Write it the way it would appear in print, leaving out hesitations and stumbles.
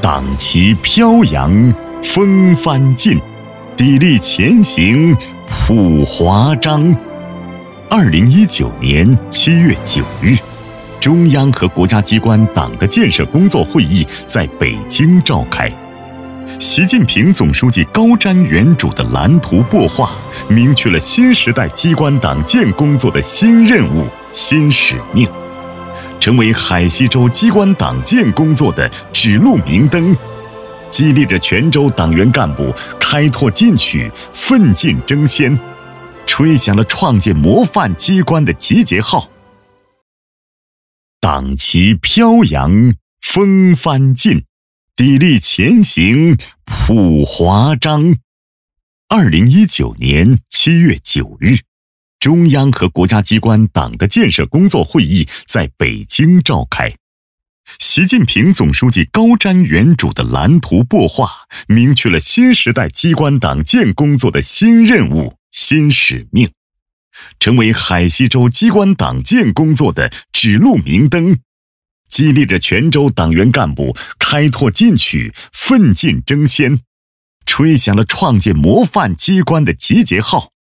党旗飘扬风帆进，砥砺前行谱华章。2019年7月9日，中央和国家机关党的建设工作会议在北京召开。习近平总书记高瞻远瞩的蓝图擘画，明确了新时代机关党建工作的新任务、新使命，成为海西州机关党建工作的指路明灯，激励着全州党员干部开拓进取、奋进争先，吹响了创建模范机关的集结号。党旗飘扬风帆进，砥砺前行谱华章。2019年7月9日，中央和国家机关党的建设工作会议在北京召开。习近平总书记高瞻远瞩的蓝图擘画，明确了新时代机关党建工作的新任务、新使命，成为海西州机关党建工作的指路明灯，激励着全州党员干部开拓进取、奋进争先，吹响了创建模范机关的集结号。